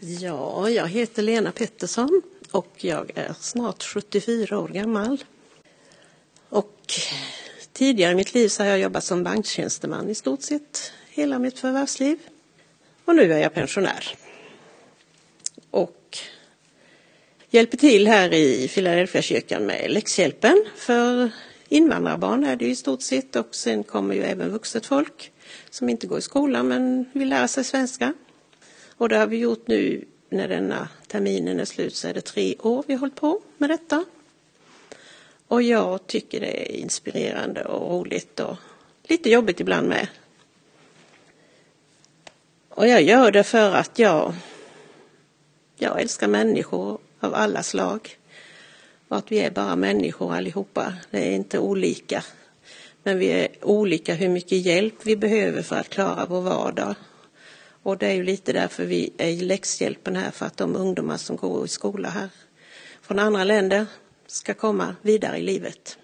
Ja, jag heter Lena Pettersson och jag är snart 74 år gammal. Och tidigare i mitt liv så har jag jobbat som banktjänsteman i stort sett hela mitt förvärvsliv. Och nu är jag pensionär. Och hjälper till här i Philadelphia kyrkan med läxhjälpen. För invandrarbarn är det i stort sett, och sen kommer ju även vuxet folk som inte går i skolan men vill lära sig svenska. Och det har vi gjort nu när denna terminen är slut, så är det 3 år vi har hållit på med detta. Och jag tycker det är inspirerande och roligt och lite jobbigt ibland med. Och jag gör det för att jag älskar människor av alla slag. Och att vi är bara människor allihopa. Det är inte olika. Men vi är olika hur mycket hjälp vi behöver för att klara vår vardag. Och det är ju lite därför vi är i läxhjälpen här, för att de ungdomar som går i skola här från andra länder ska komma vidare i livet.